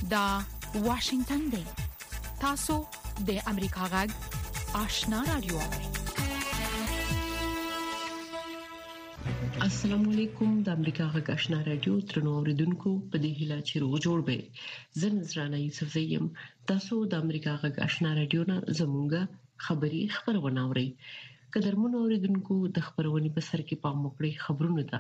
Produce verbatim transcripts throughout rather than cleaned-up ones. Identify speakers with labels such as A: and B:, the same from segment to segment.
A: دا واشنگتن دی. تاسو د امریکا غږ آشنا رادیو.
B: السلام علیکم. د امریکا غږ آشنا رادیو ترنو اوریدونکو په دې هیله چې روغ جوړ به. زه نذرانه یوسف زیم. تاسو د امریکا غږ آشنا رادیو نه زموږه خبری خبرونه اورئ. قدرمن اوریدونکو د خبرونې په سر کې پام وکړئ. خبرونه ده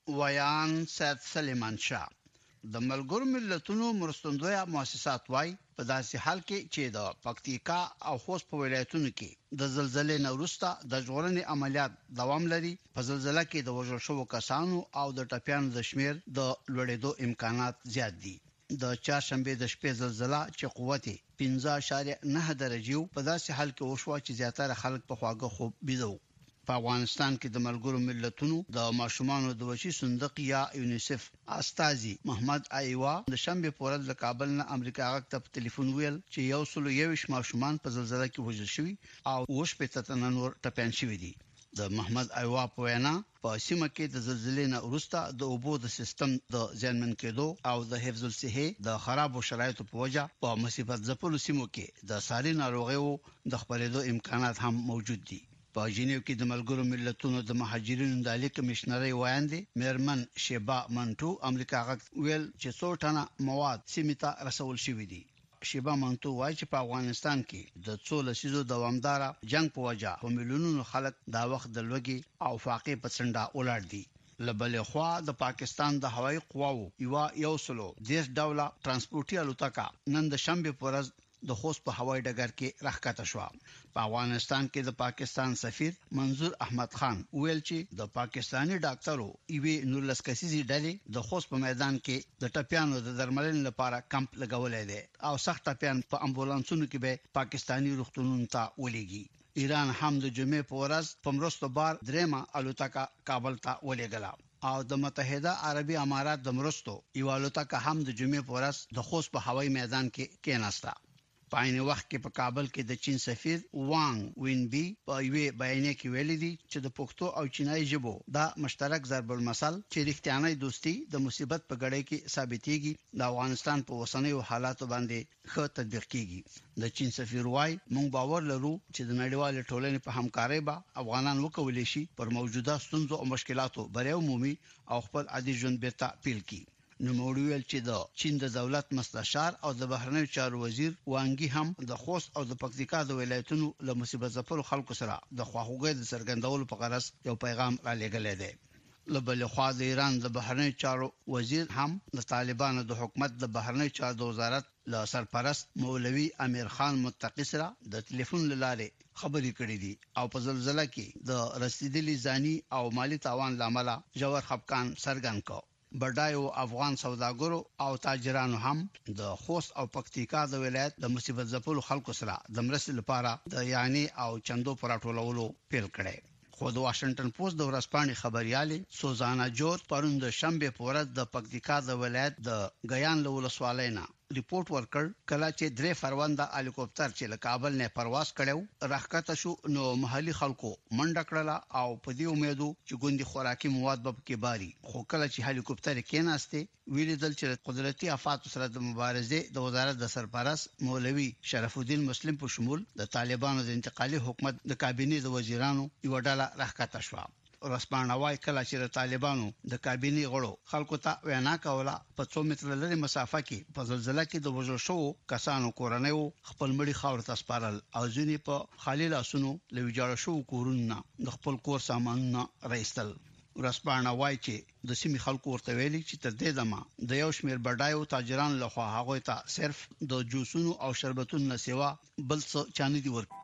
C: ویان سید سلیمان شاه. د ملګرو ملتونو مرستندویه مؤسسات وايي په داسې حال کې چې د پکتیکا او خوست په ولایتونو کې د زلزلې نه وروسته د ژغورنې عملیات دوام لري، په زلزلې کې د وژل شوو کسانو او د ټپيانو د شمیر د لوړېدو امکانات زیات دي. د چهارشنبه د شپې زلزلہ چې قوت پنځه اعشاریه نه درجه په داسې حال کې وشو چې زیاتره خلک په خواږه خوب بيدو. په افغانستان کې د ملګرو ملتونو د ماشومانو د وشي صندوق یا یونیسف استاذي محمد ایوا د شنبه په ورځ له کابل نه امریکا غږ ته په ټلیفون ویل چې یو سل یوش ماشومان په زلزلې کې وژل شوي او وش په تتنن نور ټپيان شوي دي. د محمد ایوا په وینا په سیمه کې د زلزلې نه وروسته د اوبو د سیستم د زیانمن کېدو او د حفظ الصحه د خرابو شرایطو په وجه په مصیبت ځپلو سیمو کې د ساري ناروغیو د خپرېدو امکانات هم موجود دي. په جنیو کې د ملګرو ملتونو د مهاجرینو د عالی کمشنري وایاندې میرمن شیبا منټو امریکا غږ ویل چې څو ټنه مواد سیمه رسول شوې دي. شیبا منټو وایي چې په افغانستان کې د څو لسیزو دوامدار جنگ په وجه په میلیونونو خلک دا وخت د لوګي او فاقې په څنډه ولاړ دي. لبلې خوا د پاکستان د هوایي قواو یو یو سلو دیش ډوله ترانسپورتي الوتکه نن د شنبه په ورځ د خوست په هوایي ډګر کې راښکته شو. په افغانستان کې د پاکستان سفیر منظور احمد خان ویل چې د پاکستانی ډاکټرو ایوي نورلس کسيزي ډلې د خوست په میدان کې د ټپيانو د درملنې لپاره کمپ لګولې دي او سخت ټپيان په امبولانسونو کې به پاکستانی روغتونونو ته ولېږي. ایران هم د جمعې په ورځ په مرستو بار درېمه الوتکه کابل ته ولېږله او د متحده عربي امارات د مرستو یو الوتکه هم د جمعې په ورځ د خوست په هوایي میدان کې کېناسته. په عین وخت کې په کابل کې د چین سفیر وانګ وینبي په یوه بیان کې ویلي دي چې د پښتو او چینایي ژبو دا مشترک ضرب المثل چې رښتیاني دوستي د مصیبت په غړې کې ثابتېږي د افغانستان په وسنیو حالاتو باندې ښه تطبیق کیږي. د چین سفیر وايي موږ باور لرو چې د نړیوال ټولنې په همکارۍ به افغانان وکولای شي پر موجوده ستونزو او مشکلاتو بری عمومي او خپل عادي ژوند بیرته پیل کړي. نو موړویل چې د چین د دولت مستشار او د بهرنیو چارو وزیر وانګي هم د خوست او د پکتیکا د ولایتونو له مصیبت زپلو خلکو سره د خواخوږۍ د څرګندولو په غرض یو پیغام را لېږلی دی. لبل خو د ایران د بهرنیو چارو وزیر هم د طالبانو د حکومت د بهرنیو چارو د وزارت له سرپرست مولوي امیر خان متقی سره د ټلیفون لاره خبرې کړې دي او په زلزلہ کې د رسیدلي ځاني او مالی تاوان لامل جوړ خپکان سرګن کو. بډایو افغان سوداګرو او تاجرانو هم د خوست او پکتیکا د ولایت د مصیبت زپلو خلکو سره د مرستې لپاره د یاني او چندو پراټولولو پیل کړي. خو د واشنگټن پوسټ د ورځپاڼې خبريالي سوزانا جورج پرون د شنبه په ورځ د پکتیکا د ولایت د غیان له ولسوالۍ نه ریپورت ورکړ کله چې درې فروانده هلیکوپټر چې له کابل نه پرواز کړو راښکته شو نو محلي خلکو منډه کړله او په دې امیدو چې ګوندي خوراکي مواد به کې باري. خو کله چې هلیکوپټر کې ناشته ویل دل چې قدرتي آفات سره د مبارزې د وزارت د سرپرست مولوي شرف الدین مسلم په شمول د طالبانو د انتقالي حکومت د کابینې د وزیرانو یو ډله راښکته شو. رسپانه وايي کله چې طالبانو د کابینې غړو خلکو ته وینا کوله په څو متره لري مسافه کې په زلزلہ کې د وژل شوو کسانو کورنیو خپل مړي خاور ته سپارل او ځینې په خالي لاسونو لويجاړ شوو کورونه د خپل کور سامانونه راېستل. رسپانه وايي چې د سیمې خلکو ورته ویلي چې تر دې دمه د یو شمېر بډایو تاجرانو لخوا هغه ته صرف د جوسونو او شربتونو سیوا بل څه چانه دي ورک.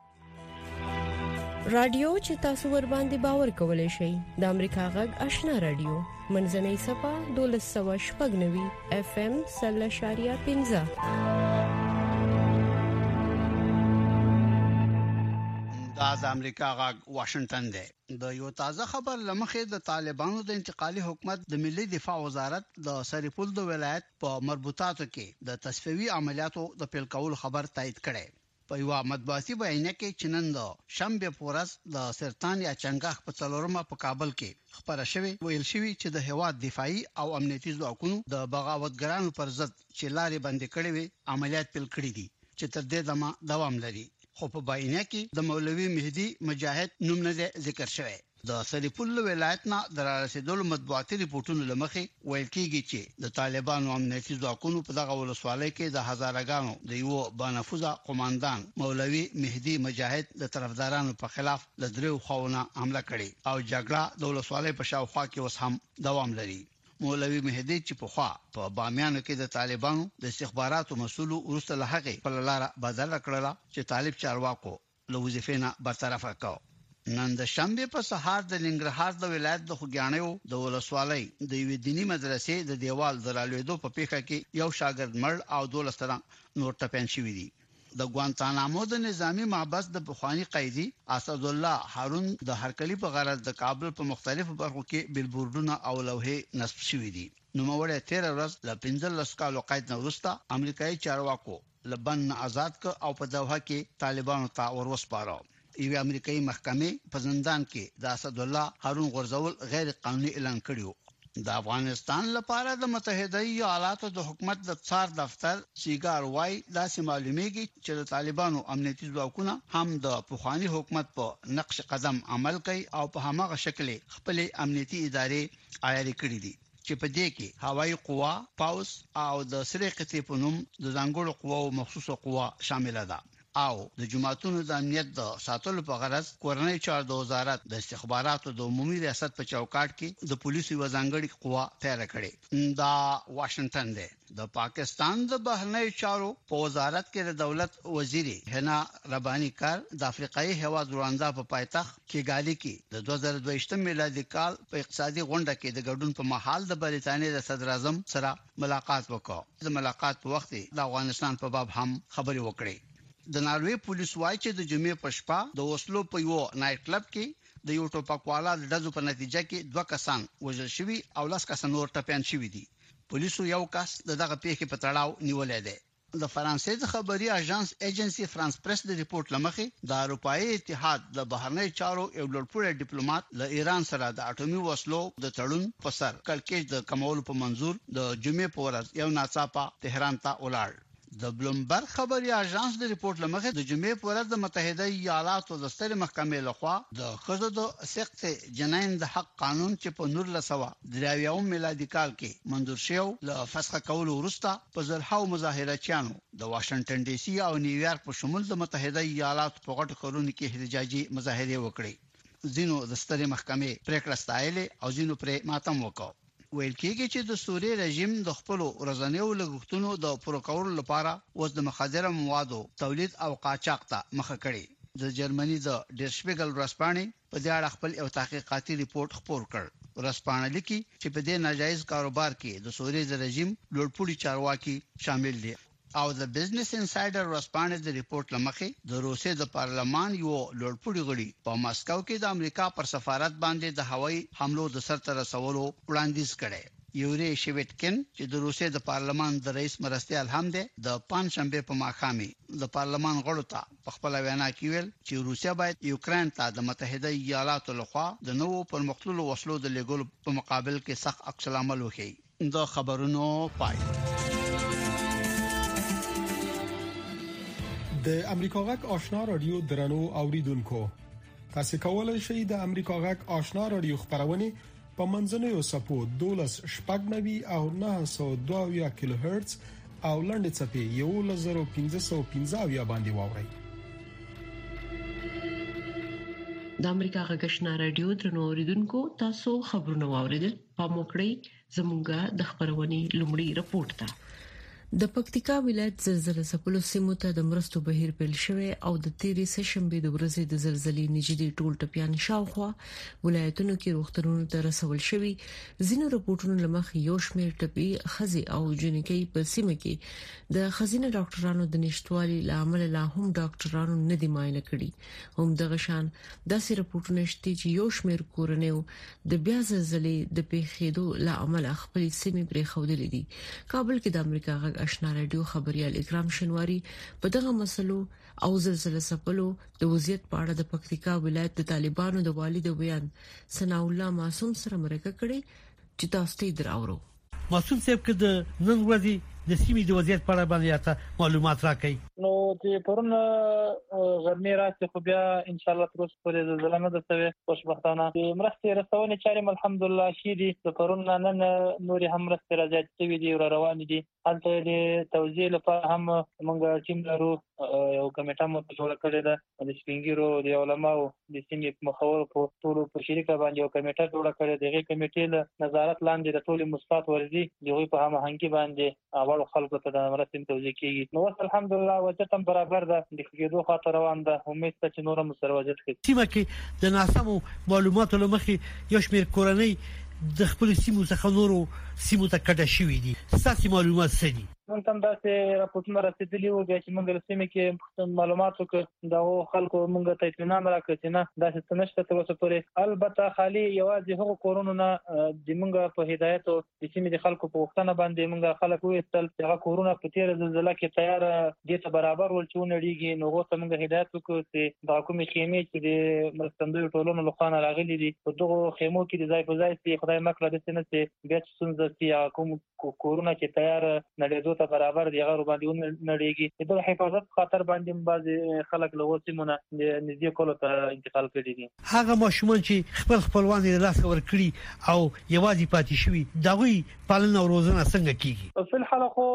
D: رادیو چې تاسو ور باندې باور کولای شئ د امریکا غږ آشنا رادیو منځنۍ صفه دولس سوه شپږ نوي اف ام سل شاریه پنځه.
C: دا د امریکا غږ واشنگټن دی. د یو تازه خبر لمخې د طالبانو د انتقالي حکومت د ملي دفاع وزارت د سریپول د ولایت په مربوطاتو کې د تصفیوي عملیاتو د پیل کولو خبر تایید کړي. په یو مطبوعاتي بیان کې چنند شنبه پورس د سرطان یا چنګاخ په څلورمه په کابل کې خبره شوې ویل شوې چې د هواد دفاعي او امنیتي ځواکونو د بغاوتګرانو پر ضد چې لارې بندې کړې وي عملیات پیل کړې دي چې تر دې دمه دوام لري خو په بیان کې د مولوي مهدي مجاهد نوم نه ذکر شوی د سریپول ولایتنا د رسیدلو مطبوعاتي ریپورتونو لمخې ویل کېږي چې د طالبانو امنیتي ځواکونو په دغه ولسوالۍ کې د هزارګانو د یو بانفوزه قوماندان مولوي مهدي مجاهد د طرفدارانو په خلاف د دریو خواونه حمله کړې او جګړه د ولسوالۍ په شاوخوا کې اوس هم دوام لري مولوي مهدي چې په خوا په بامیانو کې د طالبانو د استخباراتو مسؤل ورسته لهغه په لاره بدل کړل چې طالب چارواکو له وظیفې نه برطرف کړ نن د شنبه په سهار د لنګرهار د ولایت د خوګیانیو د ولسوالۍ د یو دینی مدرسې د دیوال درالېدو په پیښه کې یو شاګرد مړ او دولس تر نور ټپيان شوی دي د ګوانتانامو د نظامی محبس د بخوانی قیدی اسد الله هارون د هرکلی په غرض د کابل په مختلفو برخو کې بیلبوردونه او لوحې نصب شوی دي نو موړه تیر ورځ ل پنځلس کالو قید نه وروسته امریکایي چارواکو لبن آزاد ک او په دوحه کې طالبانو ته ورسپارو یو امریکایي محکمې په زندان کې د اسد الله هارون غرزول غیر قانوني اعلان کړیو د افغانستان لپاره د متحده ایالاتو د حکومت د څار دفتر سیګار وای دا معلومیږي چې د طالبانو امنیتي ځواکونه هم د پوخانی حکومت په نقش قدم عمل کوي او په همغه شکل خپل امنیتي ادارې عیاري کړې دي چې په دې کې هوایي قوا پاوس او د سری قطې په نوم د ځانګړو قواو مخصوصه قوا شامل ده او د جماعتونو د امنیت د ساتلو په غرض کورنۍ چارو د وزارت د استخباراتو د عمومي ریاست په چوکاټ کې د پولیسو وزنګړي قوا تیار کړي دا واشنگټن دی د پاکستان د بهرنی چارو په وزارت کې د دولت وزیر هنا ربانی کار د افریقایي هیواد رواندا په پایتخت کې ګالي کې د دوه زره دوه میلادي کال په اقتصادي غونډه کې د ګډون په محل د بریټانیا د صدر اعظم سره ملاقات وکړ د ملاقات په وخت د افغانستان په باب هم خبري وکړي د ناروې پولیس وايي چې د جمعې په شپه د وسلو په یو نایټ کلب کې د یو ټوپکوالا د ډزو په نتیجه کې دوه کسان وژل شوي او لاس کسان نور ټپيان شوي دي پولیسو یو کس دغه پیښې په تړاو نیولې ده د فرانسې د خبري اژانس ایجنسی فرانس پریس د ریپورت لمخې د اروپאי اتحاد د بهرنی چارو یو لوړپوړی ډیپلوماټ له ایران سره د اټومي وسلو د تړون په سر کلکېج د کمولو په منزور د جمعې په ورځ یو ناڅاپه تهران ته ولاړ د بلومبرګ خبري اژانس د ریپورت لمخې د جمعې په ورځ د متحده ایالاتو د ستر محکمې لخوا د خزو د سخت جناین د حق قانون چې په نور لسوا دریاویم میلادي کال کې منظور شو له فسخ کولو وروسته په زرهاو مظاهرچیانو د واشنگټن ډي سي او نیویارک په شمول د متحده ایالاتو په غټو کورونو کې احتجاجي مظاهره وکړې ځینو د ستر محکمې پریکړه ستایلې او ځینو پرې ماتم وکړ ویل کېږي چې د سوریې رژیم د خپل ورځنیو لګښتونو د پوره کولو لپاره اوس د مخدره موادو تولید او قاچاق ته مخه کړي د جرمني د ډیرشپیګل ورسپانې په دې اړه خپل یو تحقیقاتي ریپورت خپور کړ ورسپانې لیکي چې په دې ناجایز کاروبار کې د سوریې د رژیم لوړپوړي چارواکي شامل دي او د بزنس انسایډر ورسپانې د ریپورت لمخې د روسیې د پارلمان یو لوړپوړي غړي په ماسکو کې د امریکا پر سفارت باندې د هوایي حملو د سرته رسولو وړاندیز کړي یوري شویټکن چې د روسیې د پارلمان د رئیس مرستيال هم دی د پنځشنبه په ماښامي د پارلمان غړو ته په خپل وینا کې ویل چې روسیا باید یوکرين ته د متحده ایالاتو لخوا د نوو پرمختللو وسلو د لګولو په مقابل کې سخت عکس العمل وکړي د خبرونو پای
E: د امریکا غک آشنا رادیو درنو اوریدونکو تاسو کولای شئ د امریکا غک آشنا رادیو خبرونه په منځنوي سپو دولس شپږنوي او نه سوه دوه کیلو هرتز او لنډ چپی یو لزر پنځه سوه پنځه باندې واورئ
B: د امریکا غک آشنا رادیو درنو اوریدونکو تاسو خبرونه واوریدل په موکړی زموږه د خبرونې لومړی رپورت ده د پکتیکا ولایت زلزلې سپلو سیمو ته د مرستو بهیر پیل شوی او د تیرې سشنبه د ورځې د زلزلې نږدې ټول ټپيان شاوخوا ولایتونو کې روغتونونو ته رسول شوی ځینو رپورټونو لمخې یو شمېر ټپي خزي او جنکۍ په سیمه کې د خزینه ډاکټرانو د نشټوالي لامل لا هم ډاکټرانو نه دی ماینه کړي هم دغه شان داسې رپورټونه شته چې یو شمېر کورنیو د بیا زلزلې د پیښېدو لامل خپل سیمه پرې خودلې دي کابل کې د امریکا غږ آشنا رادیو خبريال اکرام شنواری په دغه مسلو او زلزلہ سپلو د وضعیت په اړه د پکتیکا ولایت د طالبانو د والي د بیان ثنا الله معصوم سره مرکه کړي چې تاسو ته دراورو.
F: معصوم صاحب کده نن ورځي د سیمې د وضعیت په اړه باندې معلومات راکړي.
G: نو چې پرون غرمې راځي خو بیا ان شاء الله تر اوسه پورې زلزلہ نه ده شوې. خوشبختانه د مرستې رسونې چارې الحمدلله شي دي. د پرون نن نور هم مرستې راځي چې دي روان دي. هلته د توزیع لپاره هم موږ ټیم لرو، یو کمیټه مو جوړ کړې ده د سپینګیرو د علماو د سیمې مخاور په ټول په شریکه باندې یو کمیټه جوړ کړې ده. دغه کمیټې له نظارت لاندې د ټول مسقات ورزي دوی په هم هنګي باندې اول خلکو ته د مرستې توزیع کیږي. نو الحمدلله وضعیت هم برابر ده، د کېدو خاطر روان ده. امید ته چې نور هم سره وضعیت کوي.
F: سیمه کې د ناسمو معلوماتو لمخې یو شمېر کورنۍ د خپل سیمو څخه نورو سیمو ته کډه شوې دي. ستاسو معلومات څه دي؟
G: مونږ هم داسې راپورټونه رسېدلي وو بیا چې مونږ له سیمې کې معلومات وکړو دغو خلکو مونږ ته اطمینان راکړ چې نه داسې څه نشته تر اوسه پورې. البته خالي یوازې هغو کورونو نه د مونږ په هدایت او د سیمې د خلکو په غوښتنه باندې مونږ خلک وایستل چې هغه کورونه په تېره زلزله کې تیار دې ته برابر ول چې ونړېږي. نو هغو ته مونږ هدایت وکړو چې دغه کومې خیمې چې د مرستندویو ټولنو له خوا نه راغلي دي په دغو خیمو کې د ځای په ځای سي. خدای مه کړه داسې نه چې بیا چې ستونزه سي هغه کوم کورونه چې تیار نړېدو ته برابر دي هغه باندې نړېږي. د حفاظت خاطر باندې بعض خلک له وسیمونه نږدې کولو ته انتقال کړي دي.
F: هغه ماشومان چې خپل خپلوان یې لاس ورکړي او یوازې پاتې شوي دغوی پالنه او روزنه څنګه کیږي؟
G: په الحال خو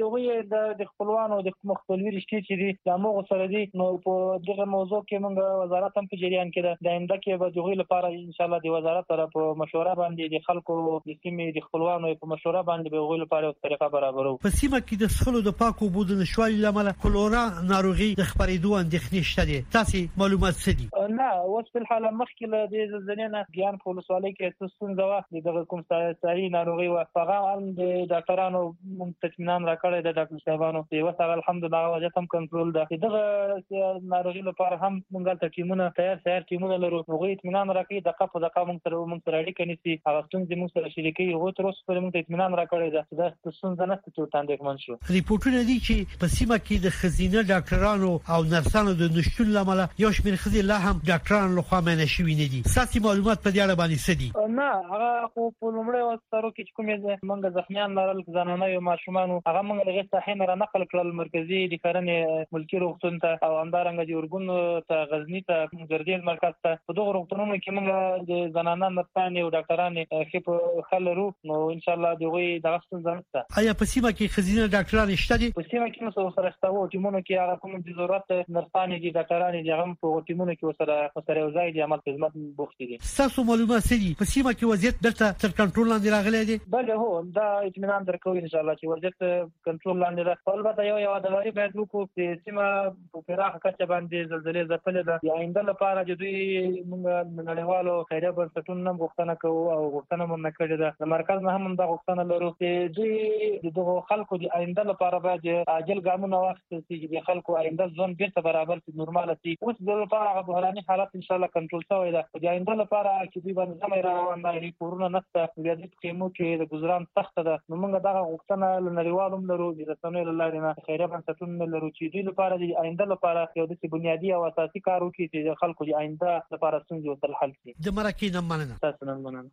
G: دغه د خپلوانو د مختلفي رشتې چې دي د موږ سره دي. نو په دغه موضوع کې موږ وزارت هم په جریان کې ده. د آینده کې به دغه لپاره ان شاء الله د وزارت سره په مشوره باندې د خلکو د سیمې د خپلوانو په مشوره باندې به دغه لپاره یو طریقه برابرو.
F: په سیمه کې د سخلو د پاکو اوبو د نشوالي لامل کولورا ناروغي د خپرېدو اندېښنې شته دي. تاسو معلومات څه دي؟
G: نه اوس په الحال مخکې له دې زلزلې نه ګیان په ولسوالۍ کې څه ستونزه وه دغه کوم ساري ناروغي وه. هغه هم د ډاکټرانو موږ اطمینان راکړی د ډاکټر صاحبانو چې اوس هغه الحمدلله وضعیت هم کنټرول ده. دغه ناروغي لپاره هم موږ هلته ټیمونه تیار تیار ټیمونه لرو. هغوی اطمینان راکړي دقه په دقه موږ سره موږ سره اړیکه نیسي. هغه ستونزې موږ سره شریکوي. هغوی تر اوسه پورې موږ ته اطمینان راکړی ده چې دا ستونزه نشته چې ورته اندېښمن شو.
F: ریپورټونه دي چې په سیمه کې د ښځینه ډاکټرانو او نرسانو د نشټون لامل یو شمېر ښځې لا هم ډاکټرانو لخوا منع شوي نه دي. ستاسو معلومات په دې اړه باندې څه دي؟
G: نه هغه خو په لومړي وختو کې چې کومې موږ زخمیان لرل زنانه او ماشومان هغه موږ له ساحې نه نقل کړل مرکزي د کرنې ملکي روغتون ته او همدارنګه د اورګون ته غزنی ته ګردیل مرکز ته. په دغه روغتونونو کې موږ د زنانه نرسان او ډاکټران خپ خلرو. نو ان شاء الله دغه دغه څنګه نشته.
F: آیا په سیمه کې ښځینه ډاکټران شته دي؟
G: په سیمه کې نو سره شته وو ټیمونو کې هغه کوم د ضرورت نرسان دي ډاکټران دي هغه په ټیمونو کې سره سره یو ځای دي عمل خدمت بوخت دي.
F: تاسو معلومات څه دي؟ په سیمه کې وضعیت دلته تر کنټرول لاندې راغلی دی؟
G: بله هو دا اطمینان درکوي ان شاء الله چې وضعیت کنټرول لاندې ده. البته یو یو د وری باید وکړو چې سیمه په پراخه کچه باندې زلزلې ځپلې ده. د آینده لپاره چې دوی موږ نړیوالو خیریه بنسټونو هم غوښتنه کوو او غوښتنه هم کړې ده. د مرکز نه هم دا غوښتنه لرو چې دوی دغه خلکو د آینده لپاره باید عاجل ګامونه واخیستل شي چې د خلکو آینده ژوند بیرته برابر شي نورماله شي. اوس د لپاره هغه بحراني حالت ان شاء الله کنټرول شوی ده. د آینده لپاره چې دوی باندې سمې روان دي کورونه نشته بیا د قیمو کې د گزاران سخت ده. نو موږ دغه غوښتنه له نړیوالو لرو د رسنیو له لارې نه خیریه بنسټونو لرو چې دوی لپاره د آینده لپاره یو د بنیادي او اساسي کار وکړي چې د خلکو د آینده لپاره ستونزې ورته حل شي.
F: د مرکې نه مننه.
G: تاسو نه مننه.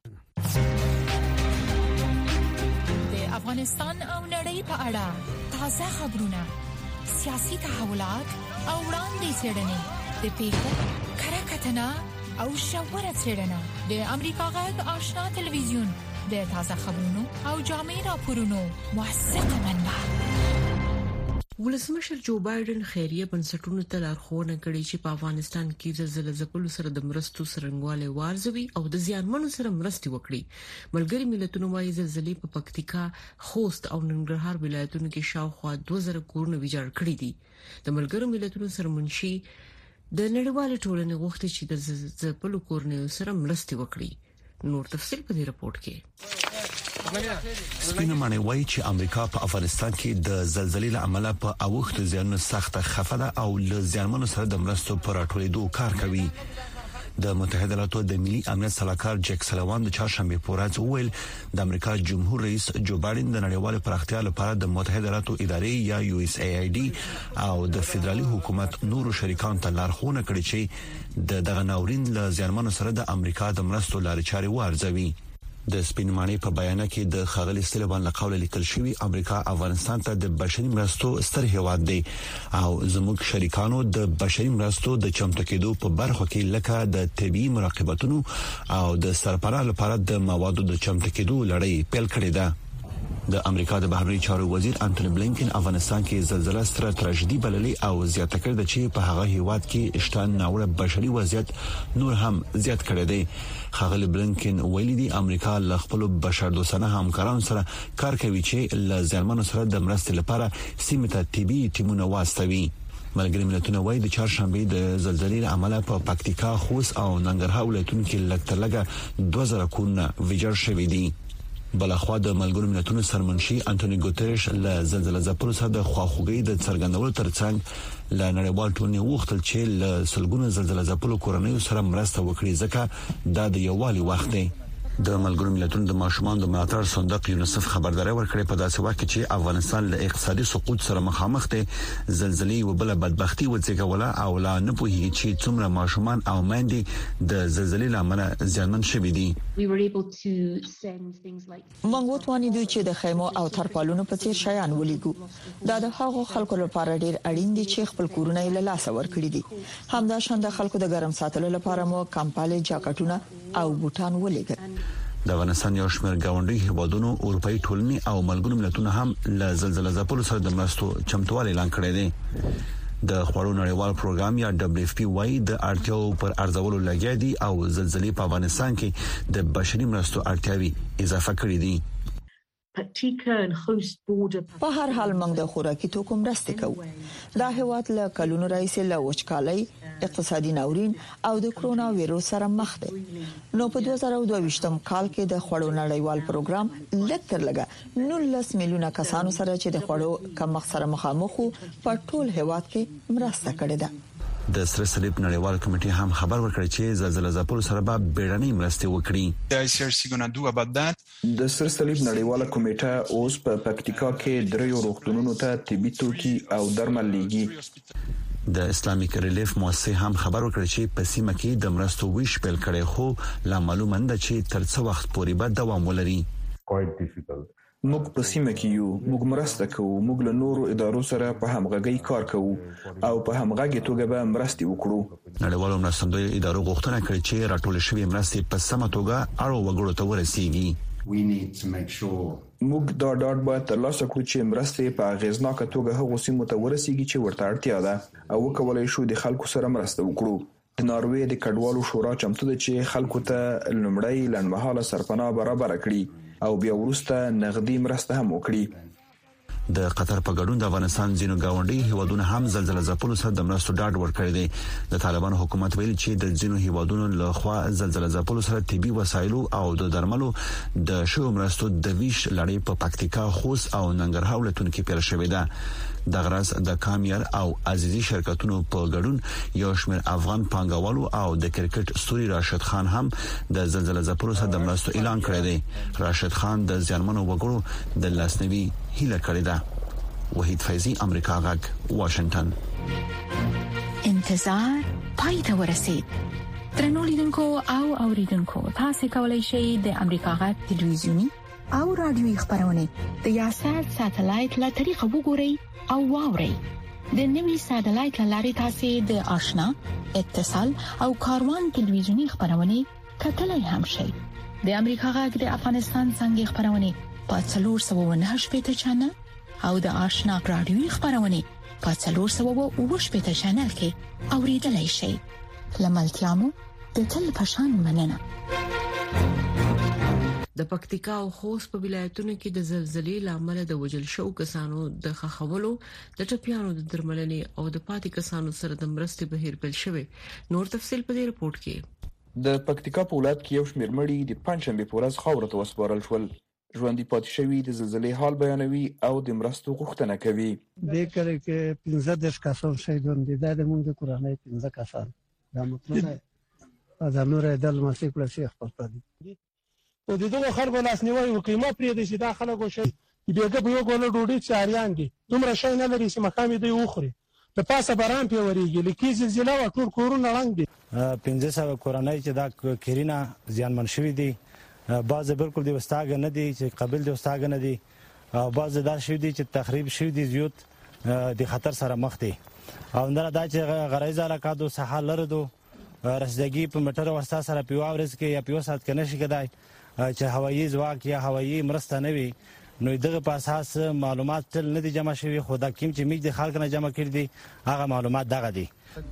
A: د افغانستان او نړۍ په اړه تازه خبرونه سیاسي تحولات او وړاندې څرګندونه د پیښو کره کتنه او شاوره څرګندونه د امریکا غږ آشنا ټلویزیون د تازه خبرونو او جامع راپورونو موثقه منبع.
B: ولسمشر جو بایدن خیریه بنسټونو ته لارښوونه کړې چې په افغانستان کې زلزلې ځپلو سره د مرستو سرنګواله وارزوي او د زیانمنو سره مرستې وکړي. ملګری ملتونو وايي زلزلې په پکتیکا، خوست او ننګرهار ولایتونو کې شاوخوا دوه زره کورونه ویجاړ کړي دي. د ملګرو ملتونو سرمنشي د نړیوال ټولنې غوښتي چې د ځپلو کورونو سره مرستې وکړي. نور تفصیل په دې رپورت کې.
H: سپینه معنی وایي چې امریکا په افغانستان کې د زلزلې عمله په اوښت زیانونو سخته خفه ده او له زیانمنو سره د مرستو پر راټولېدو کار کوي. د متحده ایالاتو د ملي امنیت صلاحکار جک سلوان د چهارشنبه په ورځ وویل د امریکا جمهور رئیس جو بایدن د نړیوال پراختیا لپاره د متحده ایالاتو ادارې یا یو اس ای ای ډي او د فدرالي حکومت نورو شریکانو ته لارښوونه کړې چې د دغه ناورین له زیانمنو سره د امریکا د مرستو لارې چارې وارزوي. د سپینماني په بیان کې د خاغلی سلیمان له قوله لیکل شوی امریکا افغانستان ته د بشري مرستو ستر هیواد دی او زموږ شریکانو د بشري مرستو د چمتو کېدو په برخه کې لکه د طبي مراقبتونو او د سرپراه لپاره د موادو د چمتو کېدو لړۍ پیل کړې ده. د امریکا د بهرنی چارو وزیر انټونی بلینکن افغانستان کې زلزلہ ستر تراژیدي بللې او زیاته کړې چې په هغه هیواد کې شتان ناوړه بشري وضعیت نور هم زیات کړی دی. خاغلی بلینکن ویلي دی امریکا له خپل بشردوستانه همکارانو سره کار کوي چې له ځانمنو سره د مرستې لپاره سیمه ته طبي ټیمونه واستوي. ملګری ملتونه وايي د چهارشنبه د زلزلې عمله په پکتیکا، خوست او ننګرهار ولایتونو کې لږ تر لږه دوه زره کورونه ویجاړ شوي دي. بلخوا د ملګرو ملتونو سرمنشي انټونی ګوتریش له زلزلې ځپلو سره د خواخوږي د څرګندولو ترڅنګ له نړیوال ټولنې وغوښتل چې له سلګونو زلزلې ځپلو کورنیو سره مرسته وکړي ځکه دا د یووالي وخت دی. د ملګرو ملتونو د ماشومان د ملاتړ صندوق یونیسف خبرداري ورکړې په داسې وخت کې چې افغانستان له اقتصادي سقوط سره مخامخ دی. زلزلې وبله بدبختی وځګوله او لا نه پوهیږي چې څومره ماشومان او میندې د زلزلې لامل زیانمن شوي دي.
I: موږ وتوانیدو چې د خیمو او ترپالونو په څیر شیان ولیکو. دا د هغو خلکو لپاره ډیر اړین دي چې خپل کورونه یې له لاسه ورکړي دي. همدا شان د خلکو د ګرم ساتلو لپاره مو کمپالې جاکټونه او بوټان ولېږل.
H: د افغانستان یو شمېر ګاونډي هیوادونو اروپאי ټولنې او ملګرو ملتونو هم له زلزلې ځپلو سره د مرستو چمتووالي اعلان کړی دی. د خوړو نړیوال پروګرام یا دبليو اف پی وايي د اړتیاو پر ارزولو لګیا دي او زلزلې په افغانستان کې د بشري مرستو اړتیاوي اضافه کړې دي.
I: په هر حال موږ د خوراکي توکو مرسته کوو. دا هیواد له کلونو راځي له وچکالۍ، اقتصادي ناورین او د کرونا وایروس سره مخ دی. نو په دوه زره دوه ویشتم کال کې د خوړو نړیوال پروګرام لږ تر لږه نولس میلیونه کسانو سره چې د خوړو کمښت سره مخامخ وو په ټول هیواد کې مرسته کړې ده.
H: د سره صلیب نړیوال کمیټې هم خبر ورکړ چې زلزلې ځپلو سره به بیړنۍ مرستې
J: وکړي. د سره صلیب نړیوال کمیټه اوس په پکتیکا کې دریو روغتونونو ته طبي توکي او درمل لیږي.
H: د اسلامیک ریلیف مؤسسه هم خبر ورکړ چې په سیمه کې د مرستو ویش پیل کړي خو لا معلومه ده چې تر څو وخت پورې به دوام ولري.
J: موږ په سیمه کې یو موږ مرسته کوو. موږ له نورو ادارو سره په همغږي کار کوو او په همغږي توګه به مرستې وکړو.
H: نړیوالو مرستندوی ادارو غوښتنه کړې چې راټول شوی مرستې په سمه توګه اړو وګړو ته ورسیږي.
J: موږ دا ډاډ باید ترلاسه کړو چې مرستې په اغیزناکه توګه هغو سیمو ته ورسیږي چې ورته اړتیا ده او وکولای شو د خلکو سره مرسته وکړو. د ناروې د کډوالو شورا چمتو ده چې خلکو ته لومړی لنډمهاله سرپناه برابر کړي او بیا وروسته نغدي مرسته هم وکړي.
H: د قطر په ګډون د افغانستان ځینو ګاونډي هیوادونو هم زلزلې ځپلو سره د مرستو ډاډ ورکړی دی. د طالبانو حکومت ویلي چې د ځینو هیوادونو لخوا زلزلې ځپلو سره طبي وسایلو او د درملو د شو مرستو د ویش لړۍ په پکتیکا، خوست او ننګرهار ولایتونو کې پیل شوې ده. د غرض د کامیار او عزیزي شرکتونو په ګډون یو شمېر افغان پانګوالو او د کرکټ ستوري راشد خان هم د زلزلې ځپلو سره د مرستو اعلان کړی دی. راشد خان د ځانمنو وګړو د لاسنیوي هیله کړې ده. وحید فیضی، امریکا غږ، واشنگټن.
A: انتظار پای ته ورسید. ترنو لیدونکو او اوریدونکو تاسو کولی شئ د امریکا غږ ټلویزیونی او رادیوي خبرونه د یاشات ساتلایت له طریقو وګورئ او واورئ. د نوي ساتلایت لارې تاسو د آشنا، اتصال او کاروان ټلویزیونی خبرونه کتلای هم شئ. د امریکا غږ د افغانستان څنګه خبرونه په څلور سوه او نهه شپږ چنل او د آشنا رادیوي خبرونه په څلور سوه او اووه شپږ چنل کې اوریدلای شئ. لملتيامو د تل پشان مننه.
B: د پکتیکا او خوست په ولایتونو کې د زلزلې لامل د وجل شو کسانو د خخولو د ټپيانو د درملنې او د پاتې کسانو سره د مرستې بهیر بل شوی. نور تفصيل په دې رپورت کې.
J: د پکتیکا په ولایت کې یو شمېر مړي د پنځشنبه په ورځ خاور ته وسپارل شول. ژوندۍ پاتې شوی د زلزلې حال بیانوي او د مرستو غوښتنه کوي.
F: د کله کې پنځه د کسان شهیدون دي د موږ د کورنۍ پنځه کسان دا مطلب
K: دا نور دل مسیکل شیخ پاتې دي او دغه خلکو لاس نیوي وکړي ما پرې د سیدا خلکو شي بیګه په یو ګول ډوډۍ چاریان دي دومره شي نه لري چې مقام دی وخوري په پاسه باران پیوريږي لکه زلزلہ او ټول کورونه رنگ دي
L: پنځه سوه کورنۍ چې دا کیرینا زیانمن شوي دي بعض بالکل د واستاګ نه دي چې قبل د واستاګ نه دي او بعض دا شوي دي چې تخریب شوي دي زیات د خطر سره مخ دي او نه دا چې غریزه علاقاتو څخه لره دو رسیدګي په مټر واسطه سره پیواورز کې یا پیو سات کنه شي کېدای چې هوایي ځواک یا هوایي مرسته نه وي نو دغه په اساس معلومات تل نه دي جمع شوي خو دا کوم چې میږ د خلک نه جمع کړي دي هغه معلومات دغه دي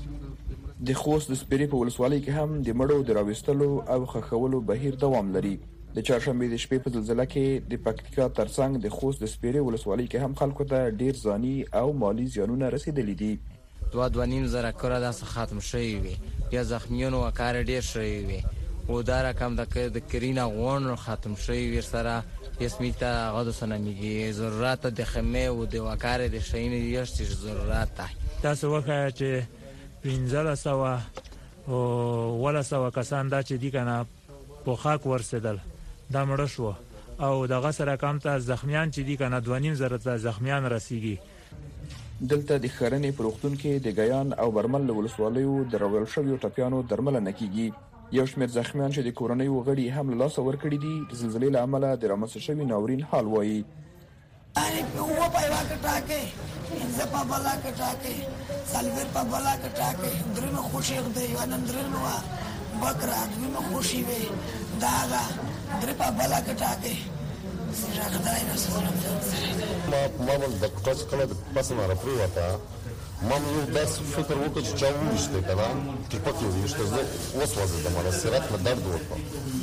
J: د خوست د سپری په ولسوالۍ کې هم د مړو د راوستلو او خخولو بهیر دوام لري د چهارشنبه د شپې په زلزلہ کې د پکتیکا ترڅنګ د خوست د سپری ولسوالۍ کې هم خلکو ته ډیر ځاني او مالی زیانونه رسیدلي دي
M: دوه دوه نیم زره کور د ختم شوی وي یا زخمیونو وکړ ډیر شوی وي او دا رقم د کرینا غون ختم شوی وي سره اسمیتا غدو سنمیږي ضرورت د خمه او د وکړ د شین یشت ضرورت
N: تاسو وکړه چې پنځه سوه او ولا سوه کسان دا چې دي کنه په خاک ورسېدل دا مړ شو او دغه سره کم ته زخمیان چې دي کنه دوه نیم زره ته زخمیان رسیږي
J: دلته د خرنې پروختون کې د غیان او برمل ولسوالیو د راول شویو ټپیانو درملنه کیږي یو شمېر زخمیان چې د کورنۍ وغړي هم لاس ورکړي دي د زلزلې له امله د رامنځته شوي ناورین حال وایي
O: ani uwa pa iwa katake inza pa bala katake salver pa bala katake drino khushi khde yanan drino wa bakra drino khushi ve daga dre pa bala katake sira khadai na sura
P: ما ما د کټاس کله د پاسه را پری وتا ما یو داس فکر وکړ چې چا وښته کله چې پکې وښته زه وسوځه د مال سرات نه درد وکړ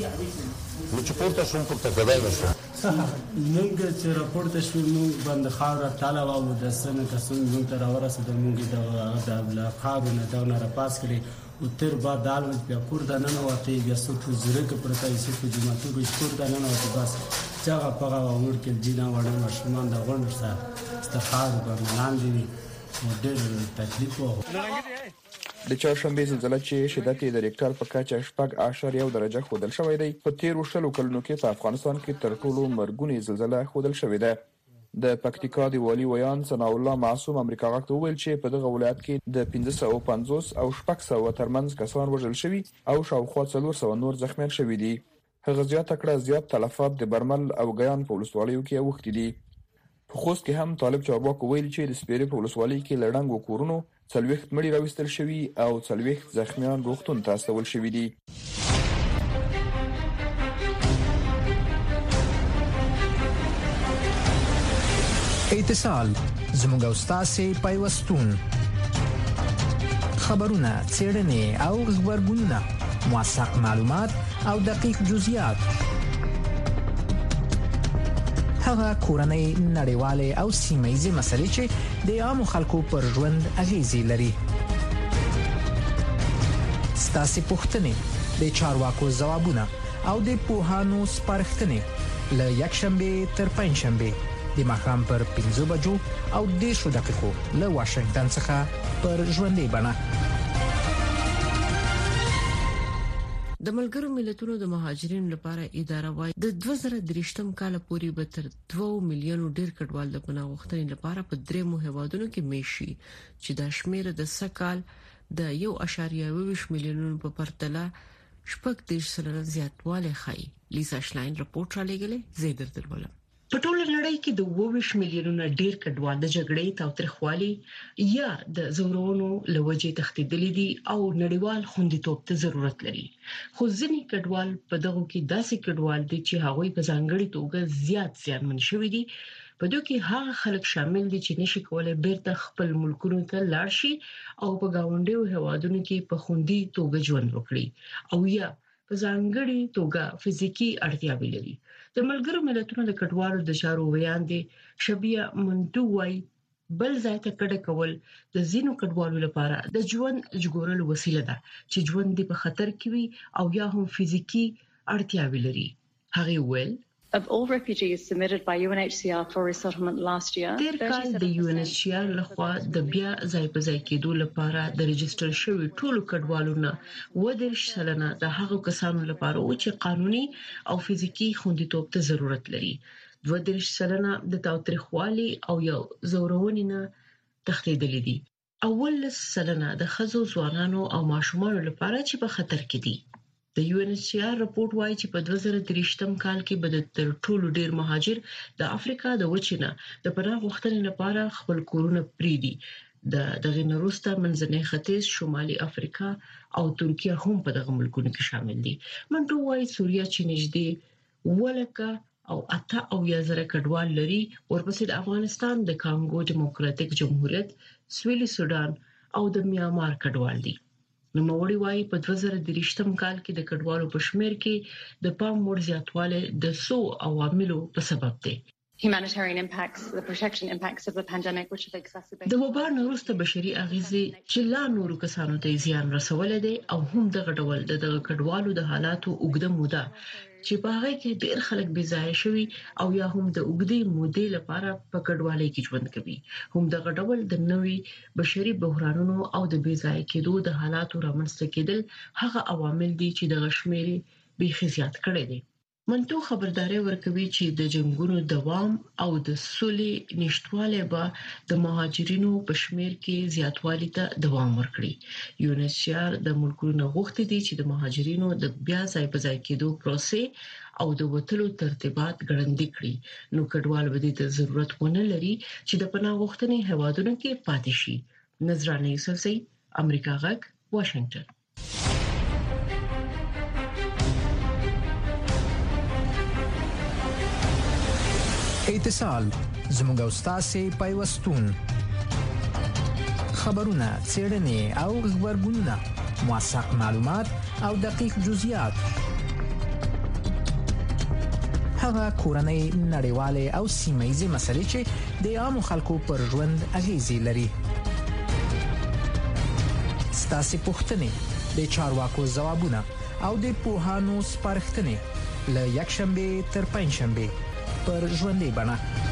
P: نو چې پورته شوم پورته کډای نشو
Q: موږ چې راپورټ شو موږ باندې خاور تعالی او د سن کسون موږ تر ورسېد موږ د د خاور نه دا نه راپاس کړی او تر بعد دال بیا کور د نن وته بیا څو زره کې پرته یې څه جماعتو به کور د نن وته بس څنګه پغه امور کې دینا وړه مشمان د غونډ سره استخار باندې لاندې ډېر تکلیف وو
J: د چهارشنبه زلزلہ چې شدت یې د ریکټر په کچه شپږ اعشاریه یو درجه ښودل شوی دی په تیرو شلو کلونو کې په افغانستان کې تر ټولو مرګونې زلزلہ ښودل شوې ده د پکتیکا دی والی ویان ثنا الله معصوم امریکا غاکته ویل چې په دغه ولایت کې د پنځه سوه پنځوس او شپږ سوه ترمنځ کسان وژل شوي او شاوخوا څلور سوه نور زخمیان شوي دي هغه زیاته کړه زیات تلفات د برمل او غیان په ولسوالیو کې اوښتي دي په خوست کې هم طالب چارواکو ویل چې د سپیرې په ولسوالۍ کې لړنګ کورونو څلوېښت مړي راوستل شوي او څلوېښت زخمیان روغتون ته استول شوي دي
R: اتصال زموږ او ستاسو پیوستون خبرونه څېړنې او خبرګونونه موثق معلومات او دقیق جزئیات هغه کورنۍ نړیواله او سیمه‌یزه مسلې چې د عامو خلکو پر ژوند اغیزې لري ستاسو پوښتنې د چارواکو ځوابونه او د پوهانو سپارښتنې له یکشنبه تر پنځشنبه د ماښام پر پنځه بجو او دېرشو دقیقو له واشنگټن څخه پر ژوندۍ بڼه
B: د ملګرو ملتونو د مهاجرینو لپاره اداره وايي د دوه زره درېشتم کال پورې به تر دوه میلیونو ډیر کډوال د پناه غوښتنې لپاره په درې مهمادونو کې میشي چې د شمیر د سکهال د یو اشاریه اووه میلیونونو په پرتله شپږ دیش سره زیاتوالی ښيي لیسا شلاین رپورټ را لګلې زیدر درولم په ټوله نړۍ کې د اووه میلیونونو ډیر کډوال د جګړې تاوتریخوالي یا د زورونو لوجې تښتیدلي دي او نړیوال خوندیتوب ته ضرورت لري خو ځینې کډوال په دغه کې داسې کډوال دي چې هغوی په ځانګړي توګه زیات زیانمن شوي دي په دوی کې هغه خلک شامل دي چې نشي کولای بیرته خپل ملکونو ته لاړ شي او په گاونډیو هوادونو کې په خوندي توګه ژوند وکړي او یا په ځانګړي توګه فزیکی اړتیاوې لري د ملګرو ملتونو د کډوالو د چارو ویاندې شبیه منټوي بل ځای ته کډه کول د زینو کډوالو لپاره د ژوند ژغورلو وسیله ده چې ژوند په خطر کې وي او یا هم فزیکی اړتیاوې لري هغه ویل
S: Of all refugees submitted by U N H C R for resettlement last year,
B: تیر کال د یو ان ایچ سی آر لخوا د بیا ځای په ځای کېدو لپاره د رجستر شوی ټولو کډوالو ودرش سلنه د هغو کسانو لپاره او چې قانوني او فزیکی خوندیتوب ته ضرورت لري. ودرش سلنه د تاوتریخوالي او یو زورونی نه تخلیدل دي. اول سلنه د خزو ځوانانو او ماشومانو لپاره چې په خطر کې دي. د یو ان ایچ سی آر راپورټ وايي چې په دوه زره درې کال کې به د تر ټولو ډیر مهاجر د افریقا د وچینه د پناه غوښتنې لپاره خپل کورونه پریدي. د دغه نورسته منځنۍ ختیځ، شمالي افریقا او ترکیه هم په دغه ملکونو کې شامل دي. منټو وايي سوریه چې نږدې ولکه او اته او یا زره کډوال لري، ورپسې د افغانستان، د کانګو ډیموکراتیک جمهوریت، سویلي سودان او د میانمار کډوال دي. نو موري وايي په دوه زره درې کال کې د کډوالو په شمیر کې د پام وړ زیاتوالی د څو عواملو په سبب دی.
S: Humanitarian impacts, the protection impacts of the pandemic, which have exacerbated.
B: د وبا وروسته بشري اغیزې چې لا نورو کسانو ته زیان رسولې دي او هم د غډول د دغه کډوالو د حالاتو اوږده موده چې په هغه کې ډېر خلک بې ځای شوي او یا هم د اوږدې مودې لپاره په کډوالۍ کې ژوند کوي. هم د غډول د نوي بشري بحرانونو او د بې ځای کېدو د حالاتو رامنځته کېدل هغه عوامل دي چې د غشمېري بيخي زیات کړي دي. منتو خبرداري ورکوي چې د جنگونو دوام او د سولې نشټواله به د مهاجرینو په شمیر کې زیاتوالی ته دوام ورکړي. یو ان ایچ سی آر د ملکونو غوښتي دي چې د مهاجرینو د بیا ځای په ځای کېدو پروسې او د وټلو ترتیبات ګړندې کړي. نو کډوال ودی ته ضرورت ونه لري چې د پناه غوښتنې هوادونو کې پاتې شي. نظرانه یوسفزئی، امریکا غږ، واشنگټن.
R: اتصال زموږ استاد پیوستون خبرونه، څېړنې او خبرګونونه، موثق معلومات او دقیق جزئیات، هغه کورنۍ، نړیوالې او سیمه‌ییزې مسلې چې د عامو خلکو پر ژوند اغیزې لري. ستاسو پوښتنې، د چارواکو ځوابونه او د پوهانو سپارښتنې له یکشنبه تر پنځشنبه پر ژوندۍ بڼه.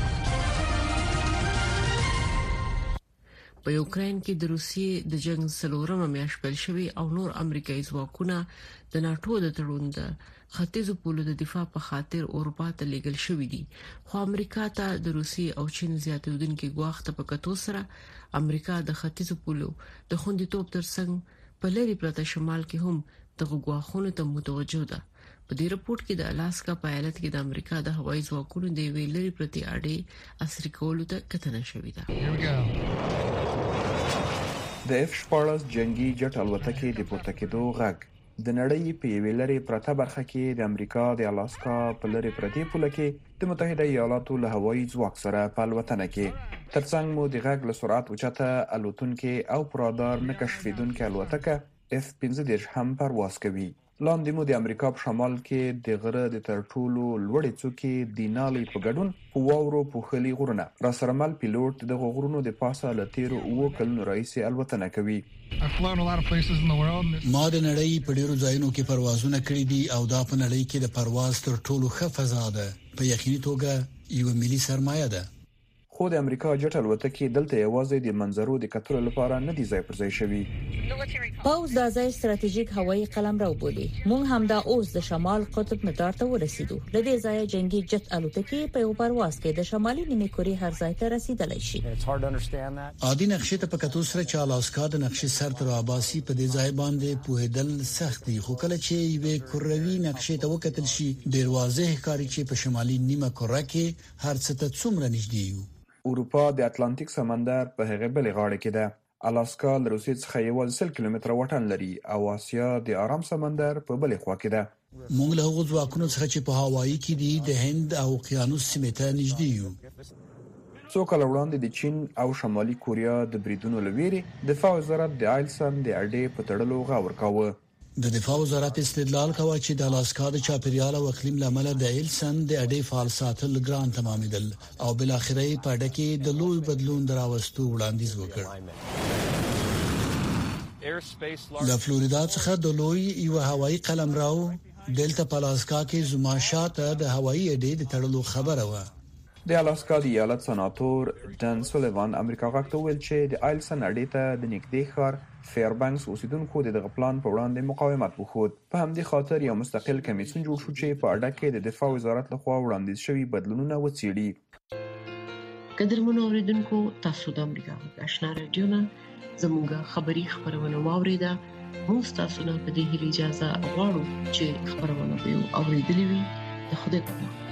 B: په یوکرين کې د روسیې د جنگ سلورمه میاشت پیل شوی او نور امریکایي ځواکونه د ناتو د تړون د ختیځو پولو د دفاع په خاطر اروپا ته لیږل شوی دي. خو امریکا ته د روسیې او چین زیاتېدونکو غواخته په کتو سره امریکا د ختیځو پولو د خوندیتوب ترڅنګ په لری پرته شمال کې هم د غواخونو ته متوجه ده. په دې رپورت کې د الاسکا په ایالت کې د امریکا د هوایي ځواکونو د ویلری پرتی اړې عصري کولو ته کتنه شوې ده.
J: د اف شپاړس جنگي جټ الوتکې د پورته کېدو غږ د نړۍ په ویلری پرته برخه کې د امریکا د الاسکا په لری پرتی پوله کې د متحده ایالاتو له هوایي ځواک سره په الوتنه کې ترڅنګ مو د غږ له سرعت اوچته الوتونکې او پرادار نه کشفیدونکې الوتکه اف پنځه دېرش هم پرواز کوي. لاندې مو د امریکا په شمال کې د غره د تر ټولو لوړې څوکې د نالي په ګډون په واورو پوښلي غرونه را سره مل پیلوټ د غرونو د پاسه له تیرو اوو کلونو راهیسې الوتنه کوي.
T: ما د نړۍ په ډیرو ځایونو کې پروازونه کړي دي او دا په نړۍ کې د پرواز تر ټولو ښه فضا ده. په یقیني توګه یو ملي سرمایه ده.
J: خو د امریکا جټ الوتکې دلته یوازې د منظرو د کتلو لپاره نه دي ځای پر ځای شوي.
U: پاوز د ځای ستراتیژیک هوایي قلمرو بولي. مونږ هم دا اوس د شمال قطب مدار ته ورسېدو. د دې ځای جنگي جټ الوتکې په یو پرواز کې د شمالي نیمه کورې هر ځای ته رسیدلی شي.
T: عادي نقشې ته په کتو سره چې الاسکا د نقشې سر تر عباسي په دې ځای باندې پوهیدل سخت دي. خو کله چې یوه کوروي نقشې ته وکتل شي ډیر واضح ښکاري چې په شمالي نیمه کوره کې هر څه ته څومره نږدې یو.
J: اروپا د اتلانتیک سمندر په هغه بلې غاړه کې ده. الاسکا له روسیې څخه یوازې سل کیلومتره واټن لري او آسیا د آرام سمندر په بلې خوا کې ده.
T: موږ له هغو ځواکونو څخه چې په هوایي کې دي د هند او اوقیانوس سیمې ته نږدې یو.
J: څو کال وړاندې د چین او شمالي کوریا د بریدونو لویري دفاع وزارت د آیلسن د اډې په تړلو غور کاوه.
T: د دفاع وزارت استدلال کاوه چې د الاسکا د چاپیریال او اقلیم لامل د ایلسن د اډې فعال ساتل ګران تمامېدل او بل اخري په اډه کې د لوی بدلون دراوستو وړاندیز وکړ. د فلوریدا څخه د لوی یو هوایي قلمرو دلته پلاسکا کې زما شاته د هوایي اډې د تړلو خبره و.
J: د الاسکا د ایالت سناتور ډن سولیوان امریکا غاکته ویل چې د آیلسن اډې ته د نږدې ښار فیربانکس اوسیدونکو د دغه پلان په وړاندې مقاومت وښود. په همدې خاطر یو مستقل کمیسیون جوړ شو چې په اډه کې د دفاع وزارت لخوا وړاندیز شوي بدلونونه وڅېړي.
B: قدرمنو اوریدونکو، تاسو د امریکا غږ آشنا رادیو نه زموږه خبری خبرونه واوریده. موږ تاسو نه په دې هیله اجازه غواړو چې خبرونه به اوریدلې وي. د خدای په امان.